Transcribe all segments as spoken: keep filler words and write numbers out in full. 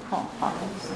哦，好。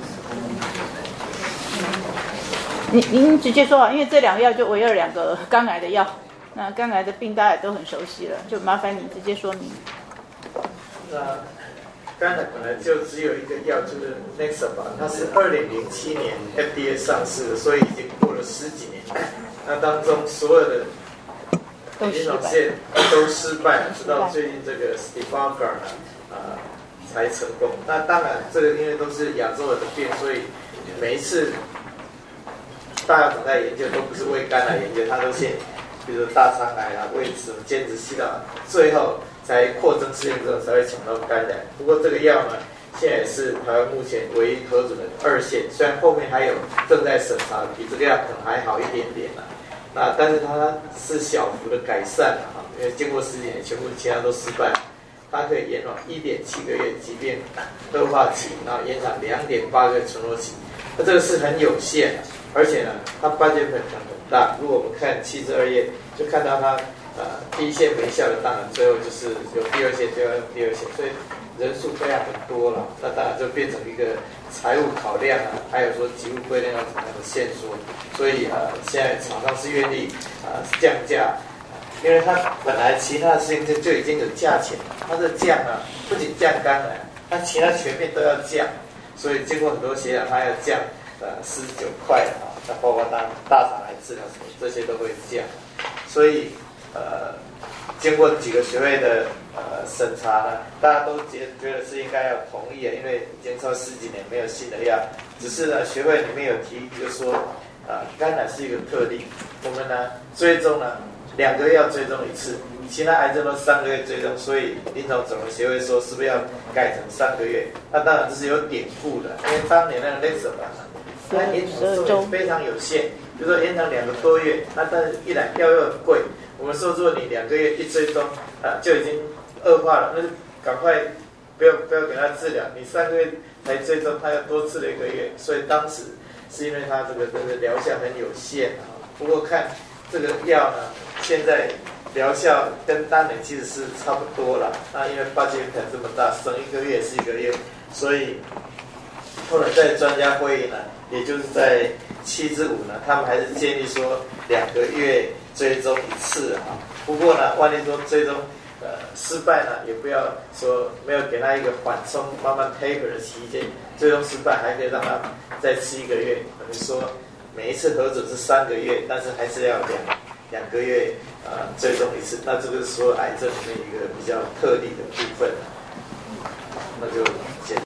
您您直接说啊，因为这两个药就唯二两个肝癌的药，那肝癌的病大家也都很熟悉了，就麻烦你直接说明。 那肝癌本来就只有一个药，就是 Nexavar， 它是二零零七年 F D A 上市的，所以已经过了十几年。那当中所有的临床试验都失败了，直到最近这个 Stivarga 呢，呃，才成功。那当然，这个因为都是亚洲人的病，所以每一次大家总在研究，都不是为肝癌研究，它都先，比如说大肠癌啊、胃什么间质系统，最后才扩增试验之后才会抢到肝癌。不过这个药呢，现在也是台湾目前唯一核准的二线，虽然后面还有正在审查，比这个药可能还好一点点啦。那但是它是小幅的改善啊，因为经过十几年，全部其他都失败，它可以延缓一点七个月疾病恶化期，然后延长两点八个月存活期，那这个是很有限的。而且呢，它八节粉很大。如果我们看七至二页，就看到它呃第一线没效的，当然最后就是有第二线就要用第二线，所以人数非常的多了。那当然就变成一个财务考量啊，还有说疾物规定要怎么样的限缩。所以呃，现在厂商是愿意呃降价，因为它本来其他的事情就就已经有价钱了，它的降啊不仅降肝癌，它其他全面都要降，所以经过很多协调，它要降。呃，四十九块啊，那包括大大肠癌治疗什么，这些都会降。所以呃，经过几个学会的呃审查呢，大家都觉觉得是应该要同意啊，因为已经超十几年没有新的药。只是呢，学会里面有提议，就是说啊、呃，肝癌是一个特例，我们呢追踪呢两个月要追踪一次，其他癌症都三个月追踪，所以临床肿瘤协会说是不是要改成三个月？那当然这是有典故的，因为当年那个 Nexavar它延长寿命非常有限，比如说延长两个多月，那但是一来药又很贵，我们说如果你两个月一追踪啊就已经恶化了，那就赶快不要不要给他治疗，你三个月才追踪，他要多治了一个月，所以当时是因为他这个这个疗效很有限啊。不过看这个药呢，现在疗效跟当年其实是差不多了，那因为八节粉这么大，生一个月是一个月，所以后来在专家会议呢。也就是在七至五呢，他们还是建议说两个月追踪一次啊。不过呢，万一说追踪呃失败呢，也不要说没有给他一个缓冲、慢慢 taper 的期间，追踪失败还可以让他再吃一个月。等于说每一次核准是三个月，但是还是要两两个月呃追踪一次。那这个是说癌症里面一个比较特例的部分，那就。